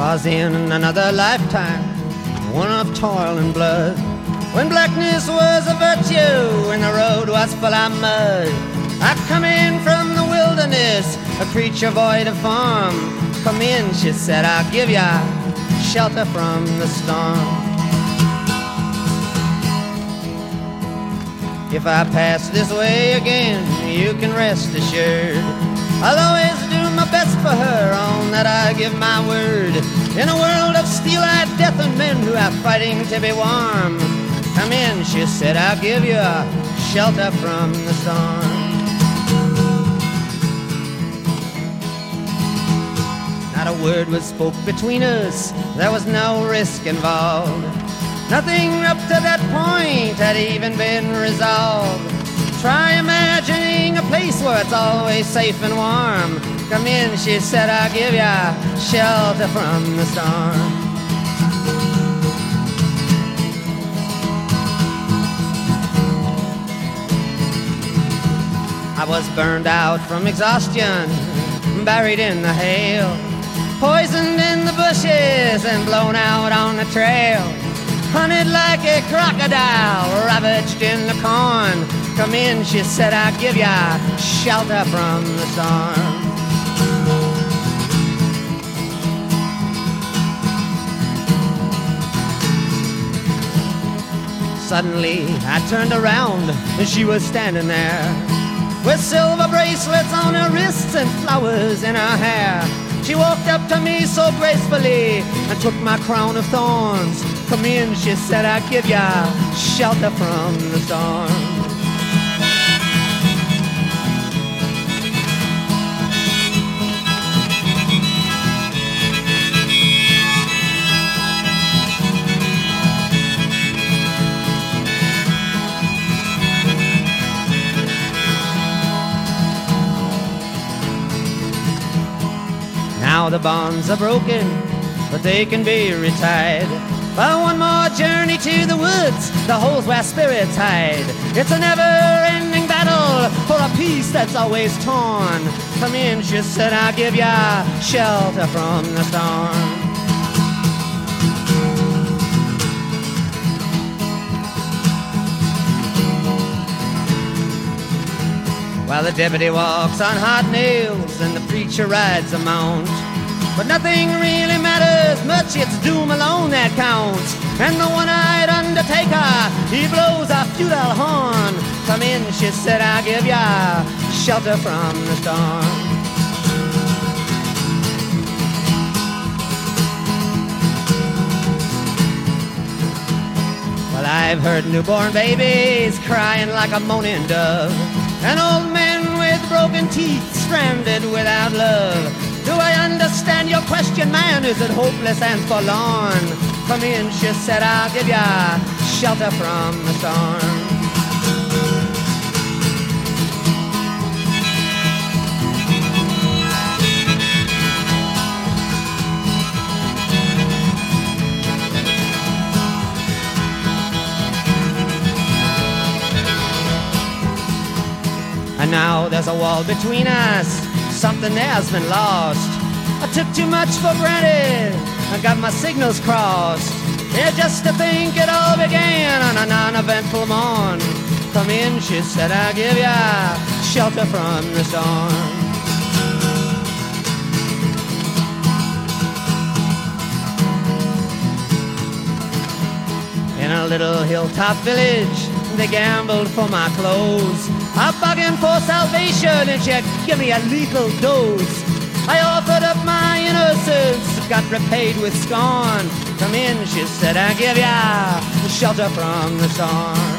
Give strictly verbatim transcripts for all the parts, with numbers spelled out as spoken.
'Twas in another lifetime, one of toil and blood, when blackness was a virtue and the road was full of mud. I come in from the wilderness, a creature void of form. Come in, she said, I'll give ya shelter from the storm. If I pass this way again, you can rest assured I'll always do my best for her, on that I give my word. In a world of steel-eyed death and men who are fighting to be warm, come in, she said, I'll give you shelter from the storm. Not a word was spoke between us, there was no risk involved. Nothing up to that point had even been resolved. Try imagining a place where it's always safe and warm. Come in, she said, I'll give ya shelter from the storm. I was burned out from exhaustion, buried in the hail, poisoned in the bushes and blown out on the trail, hunted like a crocodile, ravaged in the corn. Come in, she said, I'll give ya shelter from the storm. Suddenly I turned around and she was standing there, with silver bracelets on her wrists and flowers in her hair. She walked up to me so gracefully and took my crown of thorns. Come in, she said, I'll give ya shelter from the storm. Now the bonds are broken, but they can be retied by one more journey to the woods, the holes where spirits hide. It's a never-ending battle for a peace that's always torn. Come in, she said, I'll give ya shelter from the storm. While the deputy walks on hot nails and the preacher rides a mount, but nothing really matters much, it's doom alone that counts. And the one-eyed undertaker, he blows a futile horn. Come in, she said, I'll give ya shelter from the storm. Well, I've heard newborn babies crying like a moaning dove, and old men with broken teeth stranded without love. Do I understand your question, man? Is it hopeless and forlorn? Come in, she said, I'll give ya shelter from the storm. And now there's a wall between us, something has been lost. I took too much for granted, I got my signals crossed. Yeah, just to think it all began on a non-eventful morn. Come in, she said, I'll give ya shelter from the storm. In a little hilltop village, they gambled for my clothes. I bargained for salvation and she give me a lethal dose. I offered up my innocence, got repaid with scorn. Come in, she said, I'll give ya shelter from the storm.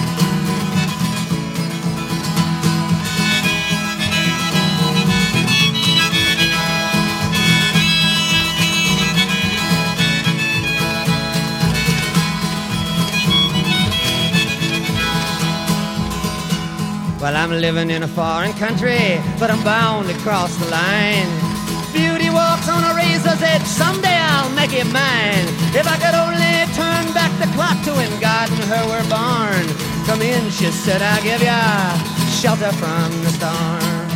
Well, I'm living in a foreign country, but I'm bound to cross the line. Beauty walks on a razor's edge, someday I'll make it mine. If I could only turn back the clock to when God and her were born. Come in, she said, I'll give ya shelter from the storm.